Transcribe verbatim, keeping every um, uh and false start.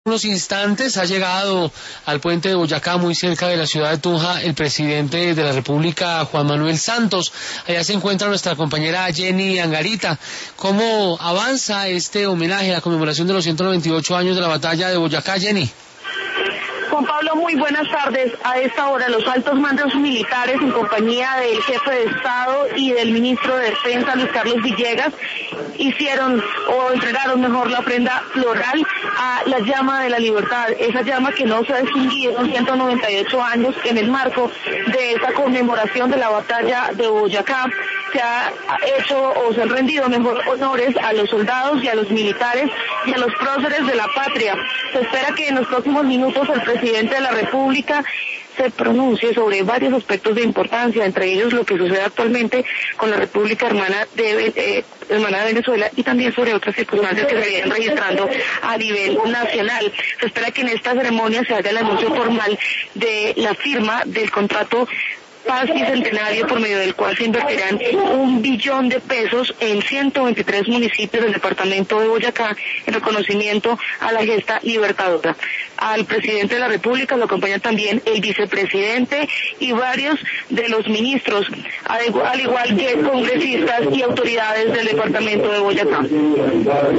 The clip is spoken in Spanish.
Unos instantes ha llegado al puente de Boyacá, muy cerca de la ciudad de Tunja, el presidente de la República, Juan Manuel Santos. Allá se encuentra nuestra compañera Jenny Angarita. ¿Cómo avanza este homenaje a la conmemoración de los ciento noventa y ocho años de la batalla de Boyacá, Jenny? Juan Pablo, muy buenas tardes. A esta hora los altos mandos militares en compañía del jefe de Estado y del ministro de Defensa, Luis Carlos Villegas, hicieron o entregaron mejor la ofrenda floral a la llama de la libertad, esa llama que no se ha extinguido en ciento noventa y ocho años en el marco de esta conmemoración de la batalla de Boyacá. Se ha hecho o se han rendido mejor honores a los soldados y a los militares y a los próceres de la patria. Se espera que en los próximos minutos el presidente de la República se pronuncie sobre varios aspectos de importancia, entre ellos lo que sucede actualmente con la República Hermana de, eh, hermana de Venezuela y también sobre otras circunstancias que se vienen registrando a nivel nacional. Se espera que en esta ceremonia se haga el anuncio formal de la firma del contrato Paz Bicentenario, por medio del cual se invertirán un billón de pesos en ciento veintitrés municipios del departamento de Boyacá en reconocimiento a la gesta libertadora. Al presidente de la República lo acompaña también el vicepresidente y varios de los ministros, al igual que congresistas y autoridades del departamento de Boyacá.